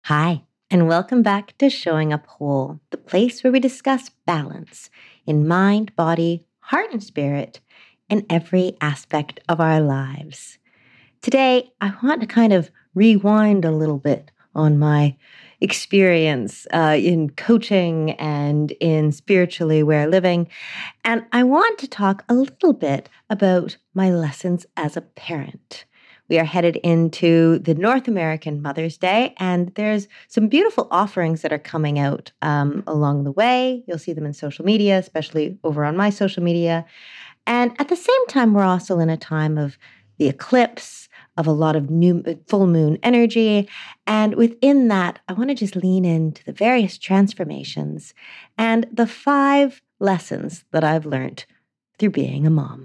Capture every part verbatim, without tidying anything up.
Hi, and welcome back to Showing Up Whole, the place where we discuss balance in mind, body, heart, and spirit in every aspect of our lives. Today, I want to kind of rewind a little bit on my experience uh, in coaching and in spiritually aware living. And I want to talk a little bit about my lessons as a parent. We are headed into the North American Mother's Day, and there's some beautiful offerings that are coming out um, along the way. You'll see them in social media, especially over on my social media. And at the same time, we're also in a time of the eclipse, of a lot of new full moon energy. And within that, I want to just lean into the various transformations and the five lessons that I've learned through being a mom.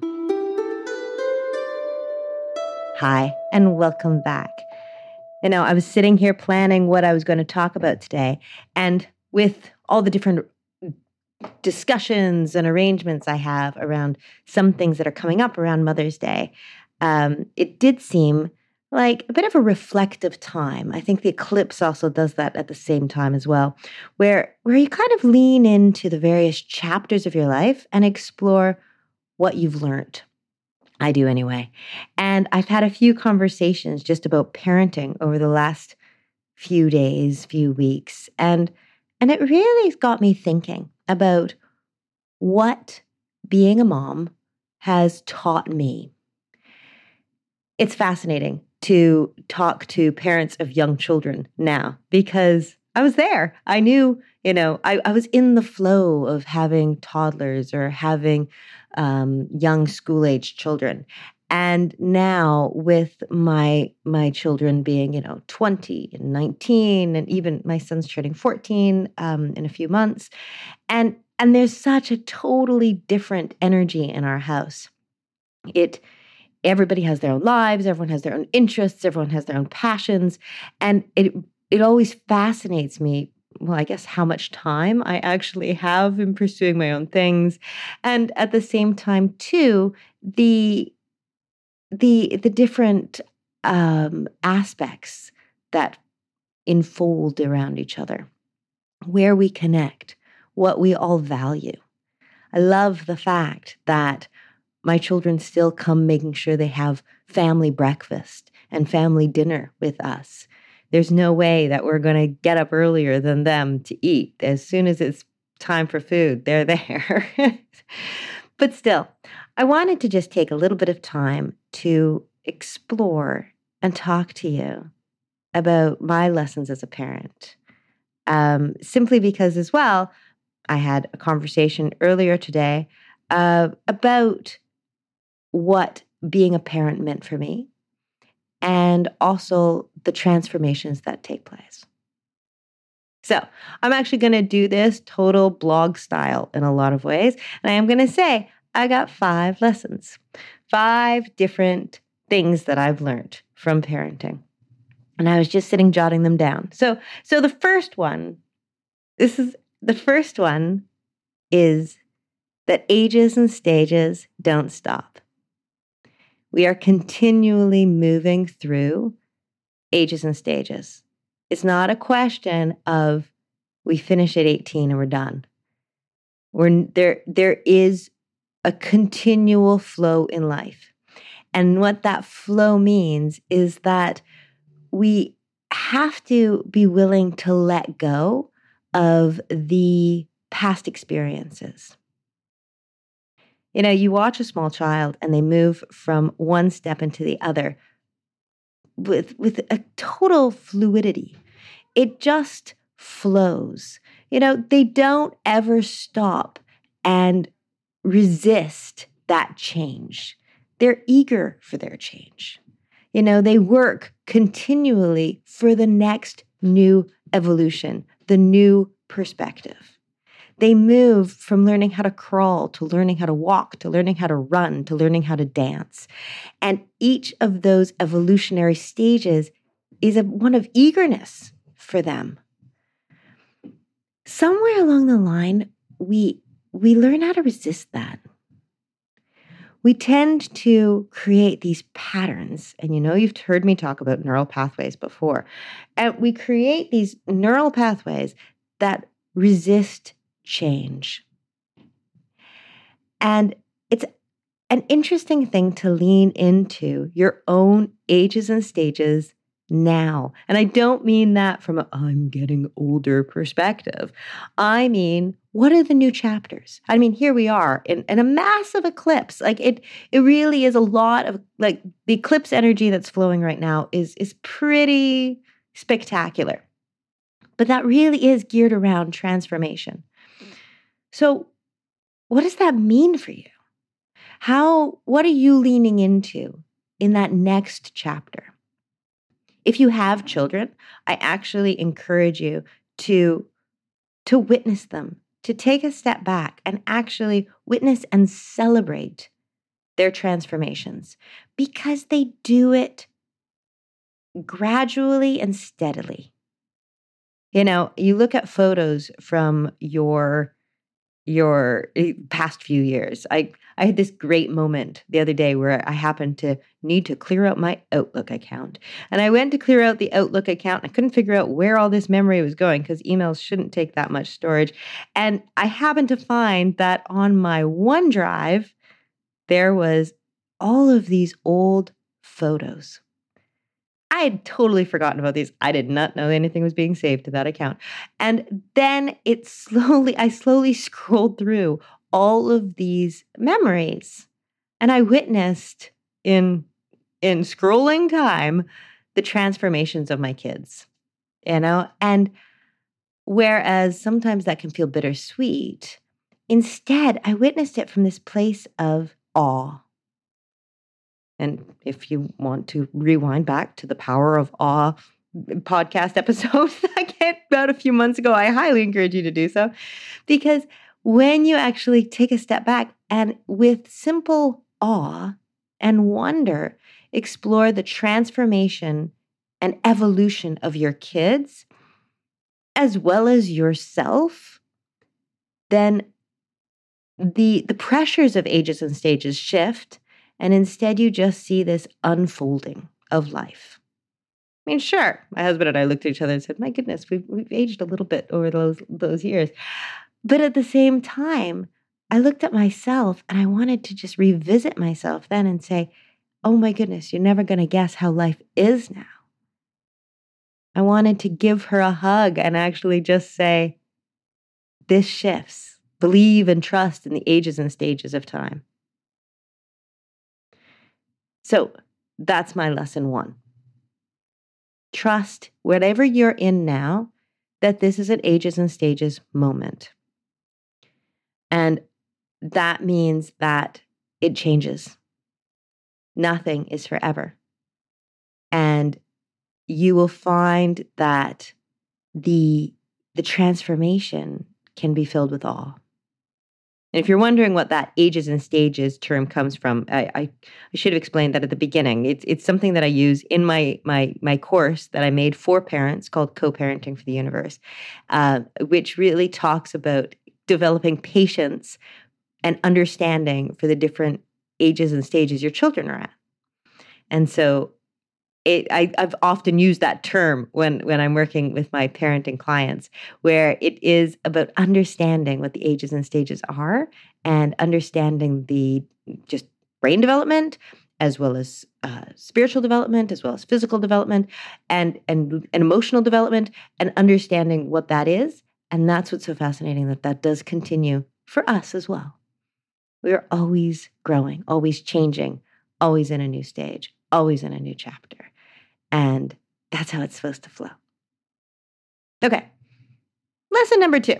Hi, and welcome back. You know, I was sitting here planning what I was going to talk about today, and with all the different discussions and arrangements I have around some things that are coming up around Mother's Day, um, it did seem like a bit of a reflective time. I think the eclipse also does that at the same time as well, where, where you kind of lean into the various chapters of your life and explore what you've learned. I do anyway. And I've had a few conversations just about parenting over the last few days, few weeks. And and it really got me thinking about what being a mom has taught me. It's fascinating to talk to parents of young children now because I was there. I knew, you know, I, I was in the flow of having toddlers or having um, young school-age children. And now with my my children being, you know, twenty and nineteen, and even my son's turning fourteen um, in a few months. And and there's such a totally different energy in our house. It Everybody has their own lives, everyone has their own interests, everyone has their own passions. And it it always fascinates me, well, I guess how much time I actually have in pursuing my own things. And at the same time, too, the the the different um, aspects that enfold around each other, where we connect, what we all value. I love the fact that my children still come making sure they have family breakfast and family dinner with us. There's no way that we're going to get up earlier than them to eat. As soon as it's time for food, they're there. But still, I wanted to just take a little bit of time to explore and talk to you about my lessons as a parent. Um, simply because, as well, I had a conversation earlier today uh, about what being a parent meant for me and also the transformations that take place. So I'm actually going to do this total blog style in a lot of ways. And I am going to say, I got five lessons, five different things that I've learned from parenting. And I was just sitting jotting them down. So, so the first one, this is the first one is that ages and stages don't stop. We are continually moving through ages and stages. It's not a question of we finish at eighteen and we're done. We're, there, there is a continual flow in life. And what that flow means is that we have to be willing to let go of the past experiences. You know, you watch a small child and they move from one step into the other with, with a total fluidity. It just flows. You know, they don't ever stop and resist that change. They're eager for their change. You know, they work continually for the next new evolution, the new perspective. They move from learning how to crawl to learning how to walk, to learning how to run, to learning how to dance. And each of those evolutionary stages is a, one of eagerness for them. Somewhere along the line, we, we learn how to resist that. we tend to create these patterns. And you know, you've heard me talk about neural pathways before. And we create these neural pathways that resist change. And it's an interesting thing to lean into your own ages and stages now. And I don't mean that from a I'm getting older perspective. I mean, what are the new chapters? I mean, here we are in, in a massive eclipse. Like it it really is a lot of like the eclipse energy that's flowing right now is is pretty spectacular. But that really is geared around transformation. So, what does that mean for you? How, what are you leaning into in that next chapter? If you have children, I actually encourage you to, to witness them, to take a step back and actually witness and celebrate their transformations because they do it gradually and steadily. You know, you look at photos from your your eh, past few years. I I had this great moment the other day where I happened to need to clear out my Outlook account. And I went to clear out the Outlook account. I couldn't figure out where all this memory was going because emails shouldn't take that much storage. And I happened to find that on my OneDrive, there was all of these old photos. I had totally forgotten about these. I did not know anything was being saved to that account. And then it slowly, I slowly scrolled through all of these memories. And I witnessed in in scrolling time the transformations of my kids. You know? And whereas sometimes that can feel bittersweet, instead I witnessed it from this place of awe. And if you want to rewind back to the Power of Awe podcast episode that came out a few months ago, I highly encourage you to do so. Because when you actually take a step back and with simple awe and wonder, explore the transformation and evolution of your kids, as well as yourself, then the, the pressures of ages and stages shift. And instead, you just see this unfolding of life. I mean, sure, my husband and I looked at each other and said, my goodness, we've, we've aged a little bit over those, those years. But at the same time, I looked at myself and I wanted to just revisit myself then and say, oh my goodness, you're never going to guess how life is now. I wanted to give her a hug and actually just say, this shifts. Believe and trust in the ages and stages of time. So that's my lesson one. Trust whatever you're in now, that this is an ages and stages moment. And that means that it changes. Nothing is forever. And you will find that the, the transformation can be filled with awe. And if you're wondering what that ages and stages term comes from, I, I, I should have explained that at the beginning. It's it's something that I use in my my my course that I made for parents called Co-Parenting for the Universe, uh, which really talks about developing patience and understanding for the different ages and stages your children are at. And so It, I, I've often used that term when, when I'm working with my parenting clients, where it is about understanding what the ages and stages are and understanding the just brain development, as well as uh, spiritual development, as well as physical development and, and, and emotional development, and understanding what that is. And that's what's so fascinating, that that does continue for us as well. We are always growing, always changing, always in a new stage, always in a new chapter. And that's how it's supposed to flow. Okay. Lesson number two.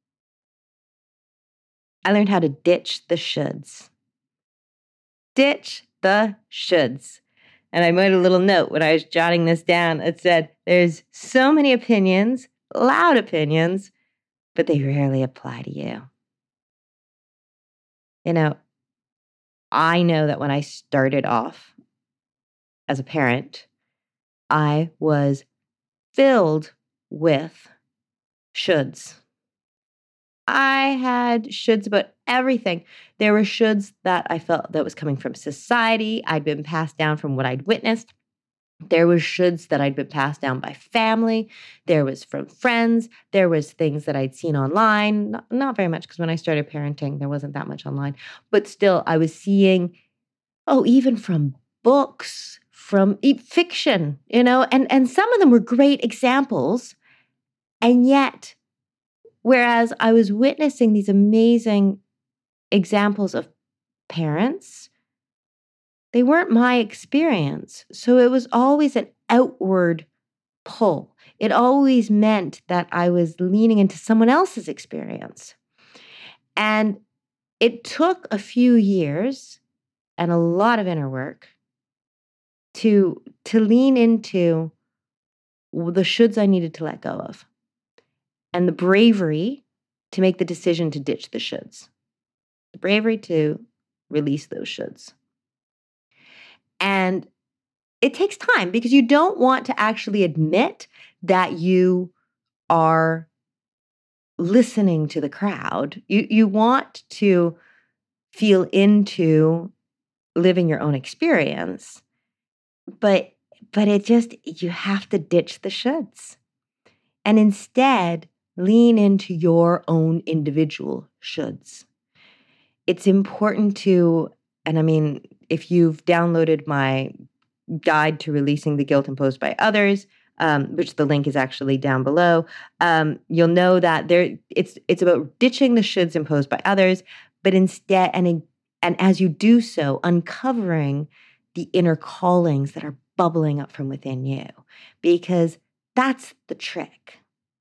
I learned how to ditch the shoulds. Ditch the shoulds. And I made a little note when I was jotting this down. It said, there's so many opinions, loud opinions, but they rarely apply to you. You know, I know that when I started off as a parent, I was filled with shoulds. I had shoulds about everything. There were shoulds that I felt that was coming from society. I'd been passed down from what I'd witnessed. There was shoulds that I'd been passed down by family. There was from friends. There was things that I'd seen online. Not, not very much, because when I started parenting, there wasn't that much online. But still, I was seeing, oh, even from books, from e- fiction, you know, and, and some of them were great examples. And yet, whereas I was witnessing these amazing examples of parents, they weren't my experience. So it was always an outward pull. It always meant that I was leaning into someone else's experience. And it took a few years and a lot of inner work to, to lean into the shoulds I needed to let go of, and the bravery to make the decision to ditch the shoulds, the bravery to release those shoulds. And it takes time, because you don't want to actually admit that you are listening to the crowd. You, you want to feel into living your own experience, but, but it just, you have to ditch the shoulds and instead lean into your own individual shoulds. It's important to, and I mean, if you've downloaded my guide to releasing the guilt imposed by others, um, which the link is actually down below, um, you'll know that there it's it's about ditching the shoulds imposed by others, but instead, and and as you do so, uncovering the inner callings that are bubbling up from within you, because that's the trick.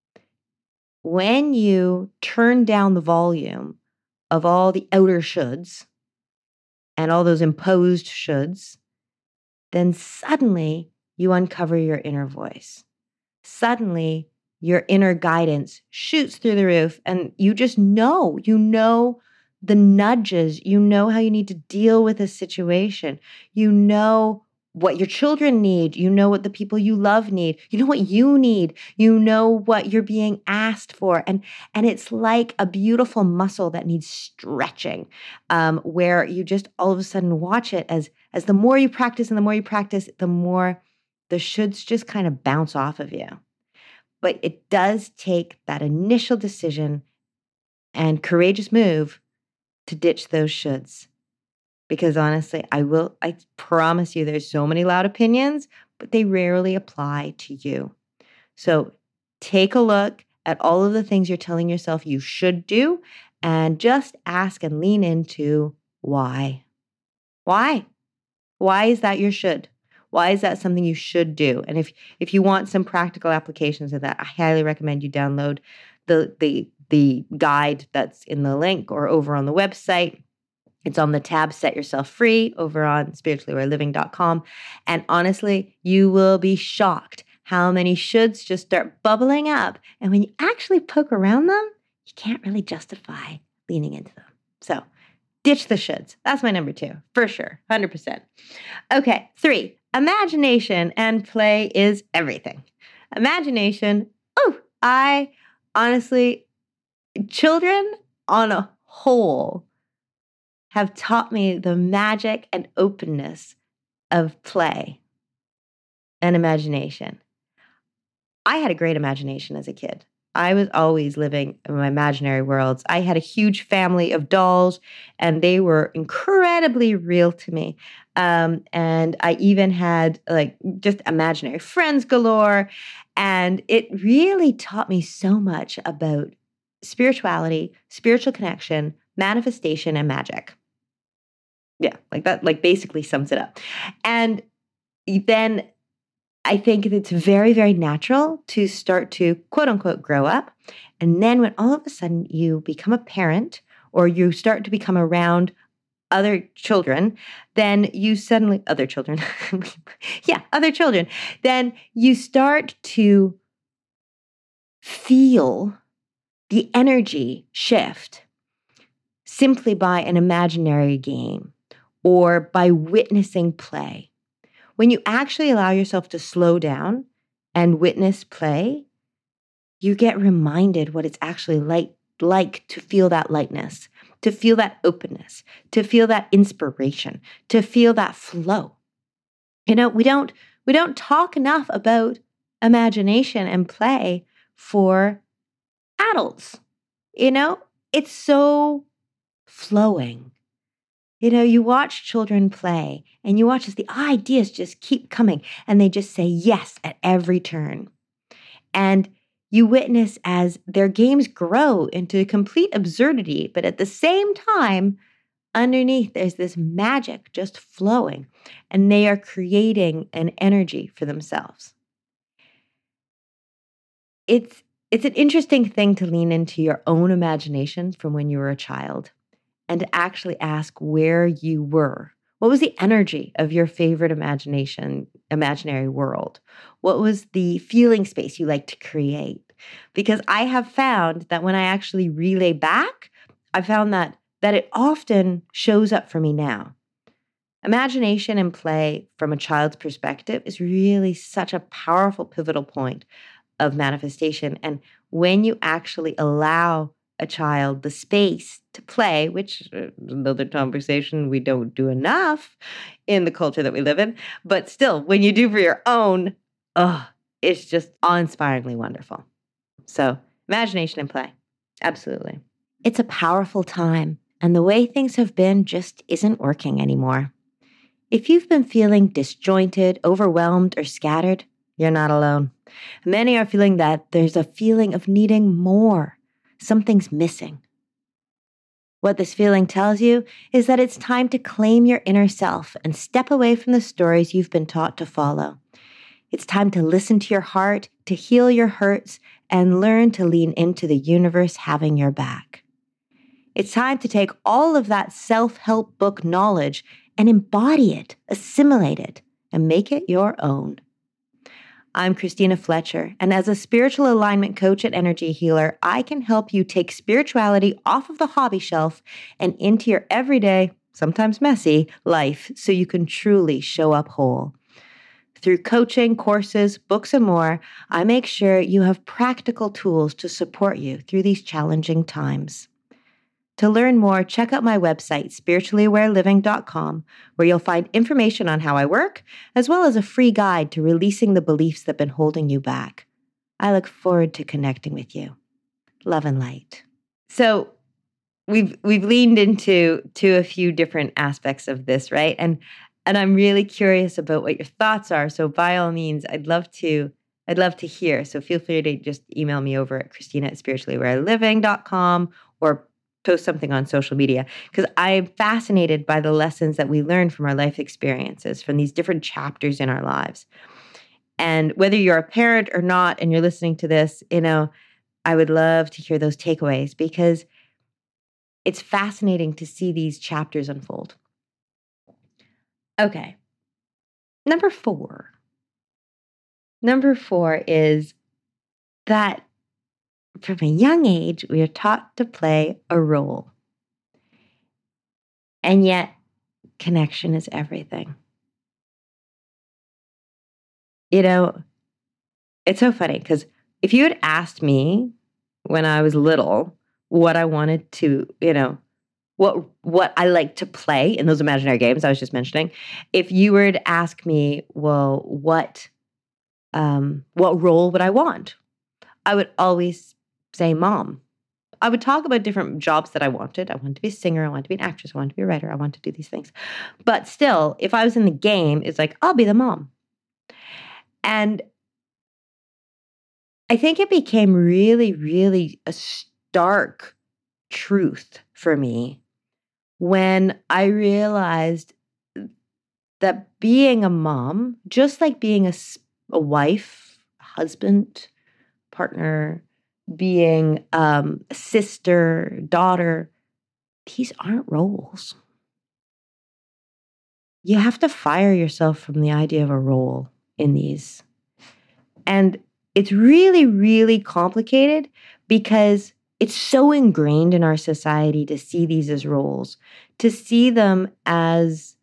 When you turn down the volume of all the outer shoulds and all those imposed shoulds, then suddenly you uncover your inner voice. Suddenly your inner guidance shoots through the roof, and you just know, you know the nudges, you know how you need to deal with a situation, you know what your children need, you know what the people you love need, you know what you need, you know what you're being asked for. And, and it's like a beautiful muscle that needs stretching, um, where you just all of a sudden watch it as, as the more you practice and the more you practice, the more the shoulds just kind of bounce off of you. But it does take that initial decision and courageous move to ditch those shoulds. Because honestly, I will, I promise you, there's so many loud opinions, but they rarely apply to you. So take a look at all of the things you're telling yourself you should do, and just ask and lean into why. Why? Why is that your should? Why is that something you should do? And if if you want some practical applications of that, I highly recommend you download the the the guide that's in the link or over on the website. It's on the tab Set Yourself Free over on spiritually aware living dot com. And honestly, you will be shocked how many shoulds just start bubbling up. And when you actually poke around them, you can't really justify leaning into them. So ditch the shoulds. That's my number two, for sure, one hundred percent. Okay, three, imagination and play is everything. Imagination, oh, I honestly, children on a whole have taught me the magic and openness of play and imagination. I had a great imagination as a kid. I was always living in my imaginary worlds. I had a huge family of dolls, and they were incredibly real to me. Um, and I even had like just imaginary friends galore. And it really taught me so much about spirituality, spiritual connection, manifestation, and magic. Yeah, like that, like basically sums it up. And then I think it's very, very natural to start to quote unquote grow up. And then when all of a sudden you become a parent or you start to become around other children, then you suddenly, other children, yeah, other children, then you start to feel the energy shift simply by an imaginary game or by witnessing play. When you actually allow yourself to slow down and witness play, you get reminded what it's actually like like to feel that lightness, to feel that openness, to feel that inspiration, to feel that flow. You know, we don't we don't talk enough about imagination and play for adults. You know, it's so flowing. You know, you watch children play and you watch as the ideas just keep coming and they just say yes at every turn. And you witness as their games grow into complete absurdity, but at the same time, underneath there's this magic just flowing, and they are creating an energy for themselves. It's it's an interesting thing to lean into your own imagination from when you were a child and to actually ask where you were. What was the energy of your favorite imagination, imaginary world? What was the feeling space you like to create? Because I have found that when I actually relay back, I found that that it often shows up for me now. Imagination and play from a child's perspective is really such a powerful, pivotal point of manifestation. And when you actually allow a child the space to play, which uh, another conversation, we don't do enough in the culture that we live in, but still, when you do for your own, oh, it's just awe-inspiringly wonderful. So imagination and play, absolutely. It's a powerful time, and the way things have been just isn't working anymore. If you've been feeling disjointed, overwhelmed, or scattered, you're not alone. Many are feeling that there's a feeling of needing more. Something's missing. What this feeling tells you is that it's time to claim your inner self and step away from the stories you've been taught to follow. It's time to listen to your heart, to heal your hurts, and learn to lean into the universe having your back. It's time to take all of that self-help book knowledge and embody it, assimilate it, and make it your own. I'm Christina Fletcher, and as a spiritual alignment coach and energy healer, I can help you take spirituality off of the hobby shelf and into your everyday, sometimes messy, life so you can truly show up whole. Through coaching, courses, books, and more, I make sure you have practical tools to support you through these challenging times. To learn more, check out my website, spiritually aware living dot com, where you'll find information on how I work, as well as a free guide to releasing the beliefs that have been holding you back. I look forward to connecting with you. Love and light. So we've we've leaned into to a few different aspects of this, right? And and I'm really curious about what your thoughts are. So by all means, I'd love to I'd love to hear. So feel free to just email me over at Christina at spiritually aware living dot com or post something on social media, because I'm fascinated by the lessons that we learn from our life experiences, from these different chapters in our lives. And whether you're a parent or not, and you're listening to this, you know, I would love to hear those takeaways, because it's fascinating to see these chapters unfold. Okay. Number four. Number four is that from a young age, we are taught to play a role. And yet, connection is everything. You know, it's so funny because if you had asked me when I was little what I wanted to, you know, what what I like to play in those imaginary games I was just mentioning, if you were to ask me, well, what um, what role would I want? I would always say mom. I would talk about different jobs that I wanted. I wanted to be a singer. I wanted to be an actress. I wanted to be a writer. I wanted to do these things. But still, if I was in the game, it's like, I'll be the mom. And I think it became really, really a stark truth for me when I realized that being a mom, just like being a, a wife, husband, partner, being um, a sister, daughter, these aren't roles. You have to fire yourself from the idea of a role in these. And it's really, really complicated because it's so ingrained in our society to see these as roles, to see them as,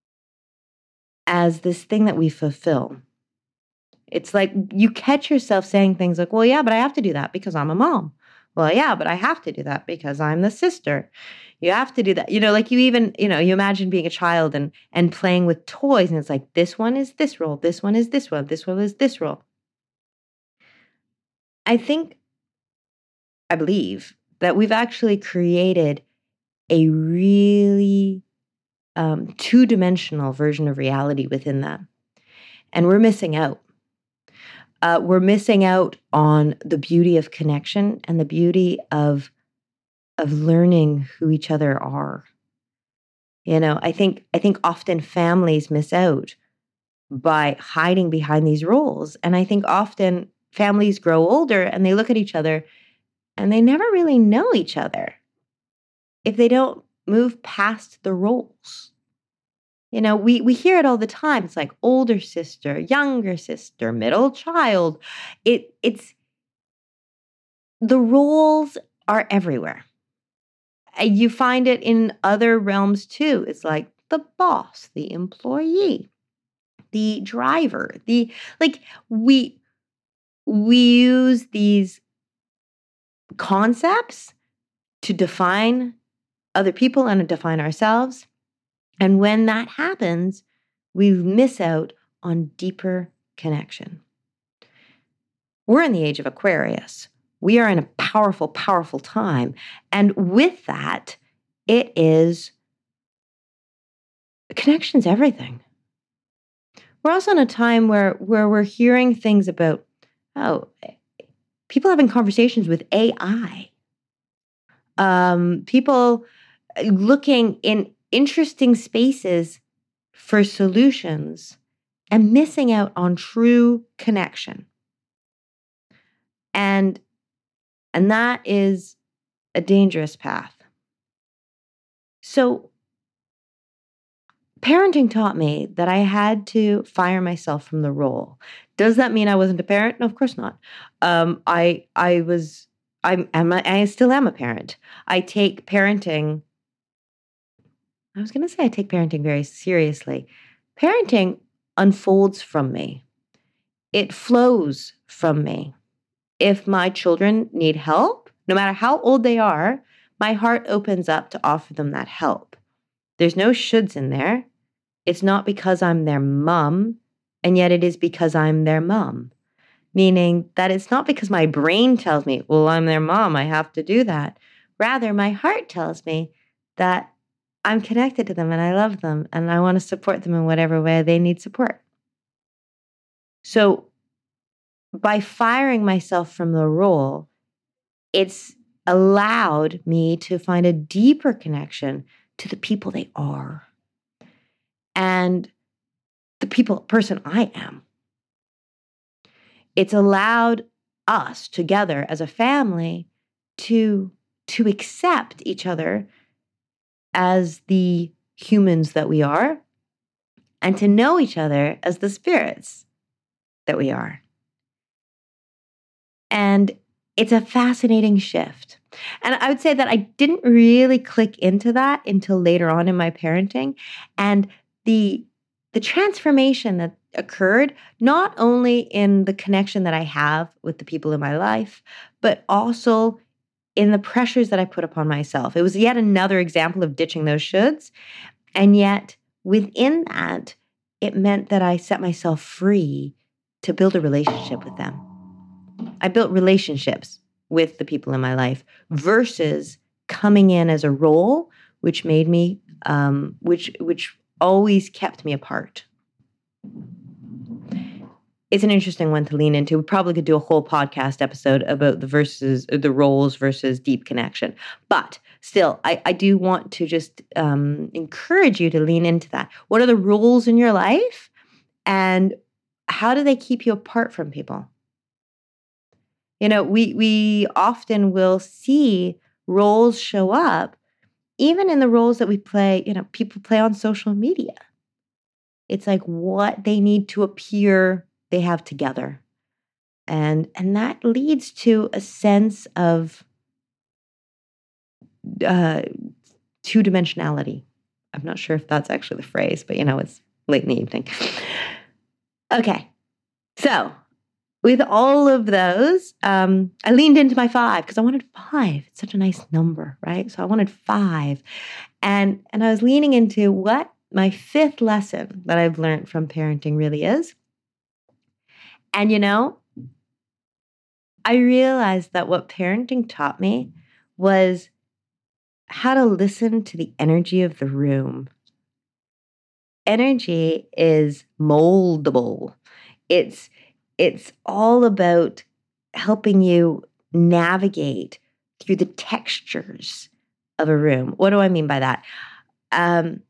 as this thing that we fulfill. It's like you catch yourself saying things like, well, yeah, but I have to do that because I'm a mom. Well, yeah, but I have to do that because I'm the sister. You have to do that. You know, like you even, you know, you imagine being a child and and playing with toys and it's like this one is this role, this one is this one, this one is this role. I think I believe that we've actually created a really um, two-dimensional version of reality within that. And we're missing out. Uh, we're missing out on the beauty of connection and the beauty of of learning who each other are. You know, I think I think often families miss out by hiding behind these roles. And I think often families grow older and they look at each other and they never really know each other if they don't move past the roles. You know, we we hear it all the time. It's like older sister, younger sister, middle child. It it's the roles are everywhere. Uh, You find it in other realms too. It's like the boss, the employee, the driver, the like we we use these concepts to define other people and to define ourselves. And when that happens, we miss out on deeper connection. We're in the age of Aquarius. We are in a powerful, powerful time. And with that, it is connection's everything. We're also in a time where, where we're hearing things about, oh, people having conversations with A I. Um, people looking in interesting spaces for solutions and missing out on true connection. And and that is a dangerous path. So parenting taught me that I had to fire myself from the role. Does that mean I wasn't a parent? No, of course not. Um, I I was I'm, I'm a, I still am a parent. I take parenting. I was going to say I take parenting very seriously. Parenting unfolds from me. It flows from me. If my children need help, no matter how old they are, my heart opens up to offer them that help. There's no shoulds in there. It's not because I'm their mom, and yet it is because I'm their mom. Meaning that it's not because my brain tells me, well, I'm their mom, I have to do that. Rather, my heart tells me that I'm connected to them and I love them and I want to support them in whatever way they need support. So by firing myself from the role, it's allowed me to find a deeper connection to the people they are and the people person I am. It's allowed us together as a family to, to accept each other as the humans that we are and to know each other as the spirits that we are. And it's a fascinating shift. And I would say that I didn't really click into that until later on in my parenting. And the the transformation that occurred, not only in the connection that I have with the people in my life, but also in the pressures that I put upon myself. It was yet another example of ditching those shoulds. And yet within that, it meant that I set myself free to build a relationship with them. I built relationships with the people in my life versus coming in as a role, which made me, um, which which always kept me apart. It's an interesting one to lean into. We probably could do a whole podcast episode about the versus the roles versus deep connection. But still, I, I do want to just um, encourage you to lean into that. What are the roles in your life, and how do they keep you apart from people? You know, we we often will see roles show up, even in the roles that we play, you know, people play on social media. It's like what they need to appear they have together. And and that leads to a sense of uh, two-dimensionality. I'm not sure if that's actually the phrase, but you know, it's late in the evening. Okay, so with all of those, um, I leaned into my five because I wanted five. It's such a nice number, right? So I wanted five. And, and I was leaning into what my fifth lesson that I've learned from parenting really is. And, you know, I realized that what parenting taught me was how to listen to the energy of the room. Energy is moldable. It's it's all about helping you navigate through the textures of a room. What do I mean by that? Um,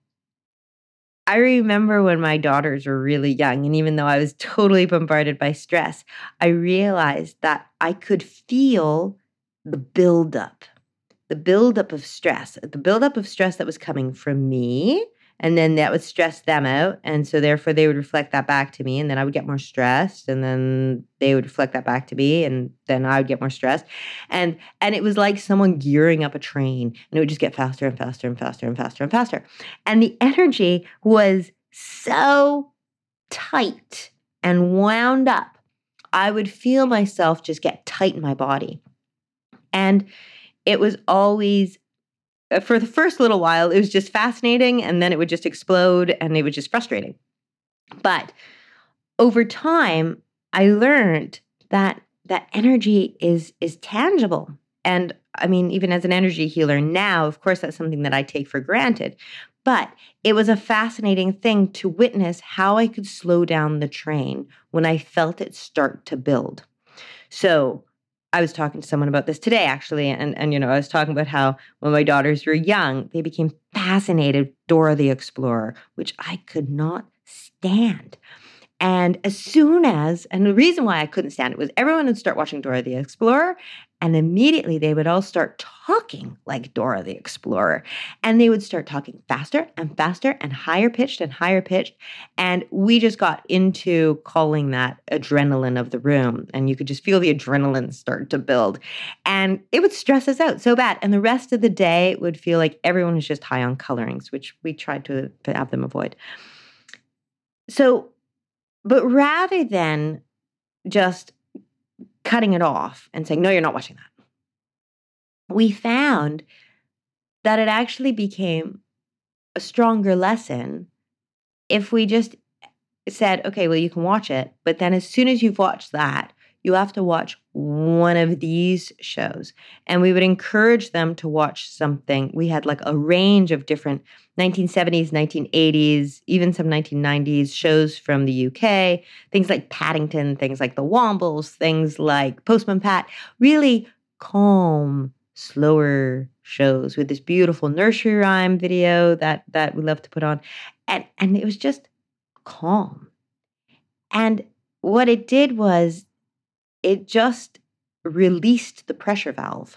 I remember when my daughters were really young, and even though I was totally bombarded by stress, I realized that I could feel the buildup, the buildup of stress, the buildup of stress that was coming from me. And then that would stress them out. And so therefore they would reflect that back to me. And then I would get more stressed. And then they would reflect that back to me. And then I would get more stressed. And and it was like someone gearing up a train. And it would just get faster and faster and faster and faster and faster. And the energy was so tight and wound up. I would feel myself just get tight in my body. And it was always, for the first little while, it was just fascinating, and then it would just explode, and it was just frustrating. But over time, I learned that that energy is is tangible. And I mean, even as an energy healer now, of course, that's something that I take for granted. But it was a fascinating thing to witness how I could slow down the train when I felt it start to build. So I was talking to someone about this today, actually, and, and, you know, I was talking about how when my daughters were young, they became fascinated with Dora the Explorer, which I could not stand. And as soon as, and the reason why I couldn't stand it was everyone would start watching Dora the Explorer, and immediately they would all start talking like Dora the Explorer. And they would start talking faster and faster and higher pitched and higher pitched. And we just got into calling that adrenaline of the room. And you could just feel the adrenaline start to build. And it would stress us out so bad. And the rest of the day would feel like everyone was just high on colorings, which we tried to, to have them avoid. So, but rather than just cutting it off and saying, no, you're not watching that, we found that it actually became a stronger lesson if we just said, okay, well, you can watch it, but then as soon as you've watched that, you have to watch one of these shows. And we would encourage them to watch something. We had like a range of different nineteen seventies, nineteen eighties, even some nineteen nineties shows from the U K, things like Paddington, things like The Wombles, things like Postman Pat, really calm, slower shows with this beautiful nursery rhyme video that, that we love to put on. And, and it was just calm. And what it did was it just released the pressure valve.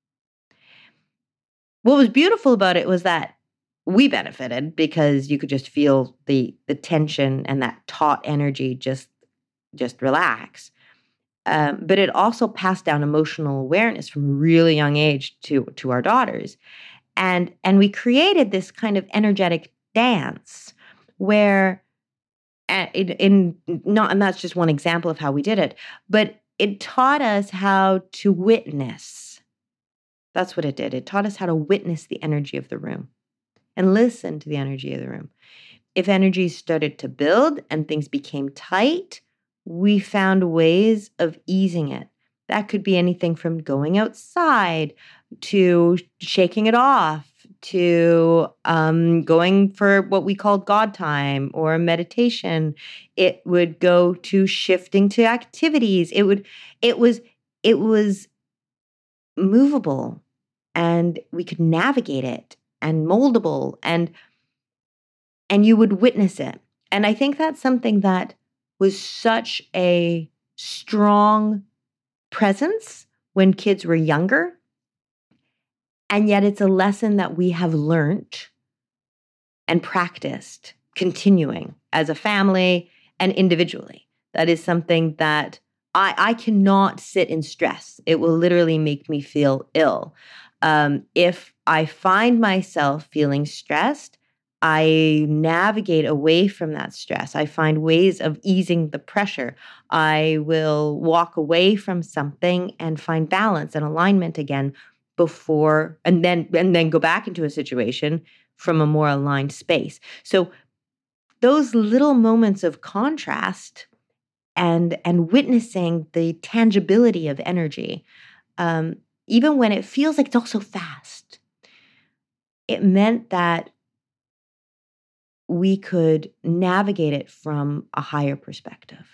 What was beautiful about it was that we benefited because you could just feel the the tension and that taut energy just, just relax. Um, but it also passed down emotional awareness from a really young age to, to our daughters. And, and we created this kind of energetic dance where, in, in not, and that's just one example of how we did it, but it taught us how to witness. That's what it did. It taught us how to witness the energy of the room and listen to the energy of the room. If energy started to build and things became tight, we found ways of easing it. That could be anything from going outside to shaking it off to um, going for what we called God time or meditation. It would go to shifting to activities. It would, it was, it was movable, and we could navigate it, and moldable, and and you would witness it. And I think that's something that was such a strong presence when kids were younger. And yet it's a lesson that we have learned and practiced continuing as a family and individually. That is something that I, I cannot sit in stress. It will literally make me feel ill. Um, if I find myself feeling stressed, I navigate away from that stress. I find ways of easing the pressure. I will walk away from something and find balance and alignment again before and then and then go back into a situation from a more aligned space. So those little moments of contrast and and witnessing the tangibility of energy, um, even when it feels like it's all so fast, it meant that we could navigate it from a higher perspective.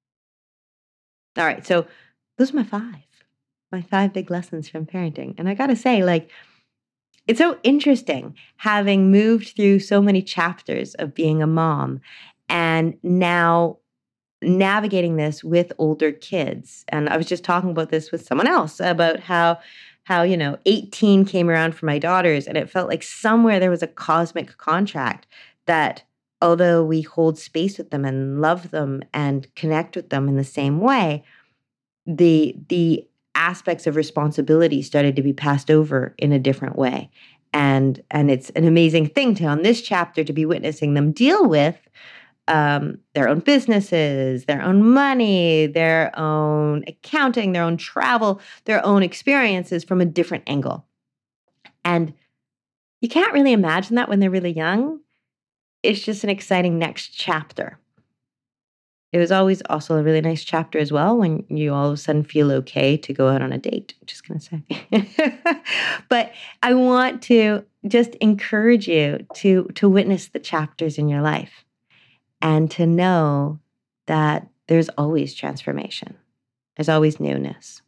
All right, so those are my five, my five big lessons from parenting. And I gotta say, like, it's so interesting having moved through so many chapters of being a mom and now navigating this with older kids. And I was just talking about this with someone else about how how you know eighteen came around for my daughters, and it felt like somewhere there was a cosmic contract that although we hold space with them and love them and connect with them in the same way, the the aspects of responsibility started to be passed over in a different way. And and it's an amazing thing to on this chapter to be witnessing them deal with um, their own businesses, their own money, their own accounting, their own travel, their own experiences from a different angle. And you can't really imagine that when they're really young. It's just an exciting next chapter. It was always also a really nice chapter as well when you all of a sudden feel okay to go out on a date. I'm just going to say. But I want to just encourage you to, to witness the chapters in your life and to know that there's always transformation. There's always newness.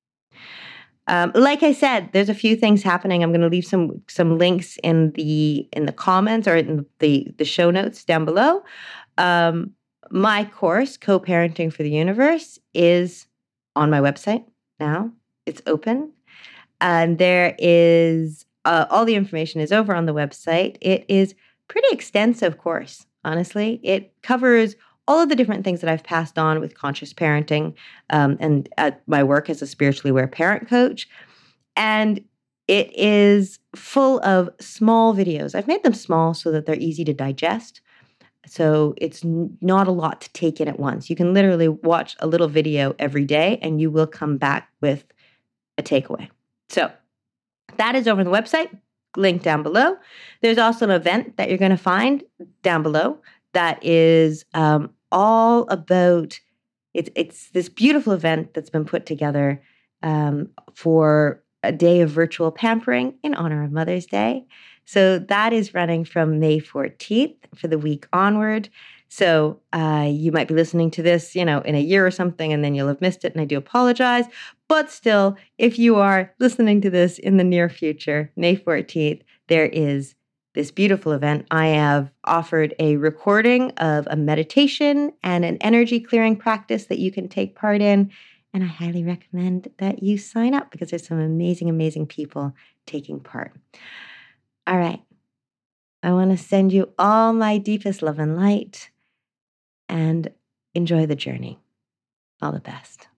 Um, like I said, there's a few things happening. I'm going to leave some some links in the in the comments or in the the show notes down below. Um, my course, Co-Parenting for the Universe, is on my website now. It's open, and there is uh, all the information is over on the website. It is pretty extensive course. Honestly, it covers all of the different things that I've passed on with conscious parenting um, and at my work as a spiritually aware parent coach. And it is full of small videos. I've made them small so that they're easy to digest. So it's n- not a lot to take in at once. You can literally watch a little video every day and you will come back with a takeaway. So that is over on the website, link down below. There's also an event that you're going to find down below that is um, all about, it's, it's this beautiful event that's been put together um, for a day of virtual pampering in honor of Mother's Day. So that is running from May fourteenth for the week onward. So uh, you might be listening to this, you know, in a year or something, and then you'll have missed it, and I do apologize. But still, if you are listening to this in the near future, May fourteenth, there is this beautiful event. I have offered a recording of a meditation and an energy clearing practice that you can take part in. And I highly recommend that you sign up because there's some amazing, amazing people taking part. All right. I want to send you all my deepest love and light and enjoy the journey. All the best.